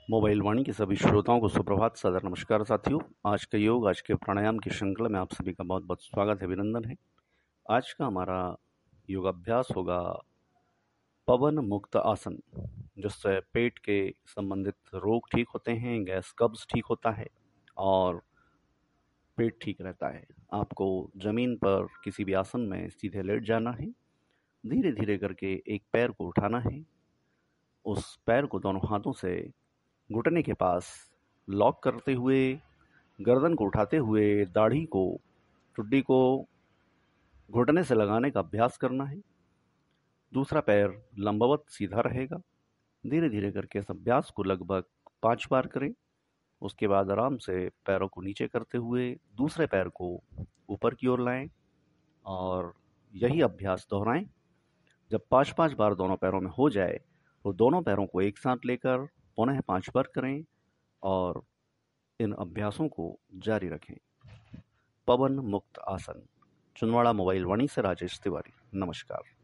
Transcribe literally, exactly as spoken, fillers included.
Mobile वाणी के सभी श्रोताओं को सुप्रभात, सादर नमस्कार साथियों। आज का योग, आज के प्राणायाम की श्रृंखला में आप सभी का बहुत बहुत स्वागत है, अभिनंदन है। आज का हमारा योगाभ्यास होगा पवन मुक्त आसन, जिससे पेट के संबंधित रोग ठीक होते हैं, गैस कब्ज ठीक होता है और पेट ठीक रहता है। आपको जमीन पर किसी भी आसन में सीधे लेट जाना है। धीरे धीरे करके एक पैर को उठाना है। उस पैर को दोनों हाथों से घुटने के पास लॉक करते हुए, गर्दन को उठाते हुए दाढ़ी को, ठुड्डी को घुटने से लगाने का अभ्यास करना है। दूसरा पैर लंबवत सीधा रहेगा। धीरे धीरे करके इस अभ्यास को लगभग पांच बार करें। उसके बाद आराम से पैरों को नीचे करते हुए दूसरे पैर को ऊपर की ओर लाएं और यही अभ्यास दोहराएं। जब पांच पांच बार दोनों पैरों में हो जाए तो दोनों पैरों को एक साथ लेकर पुनः पांच बार करें और इन अभ्यासों को जारी रखें। पवन मुक्त आसन। चुनवाड़ा मोबाइल वाणी से राजेश तिवारी। नमस्कार।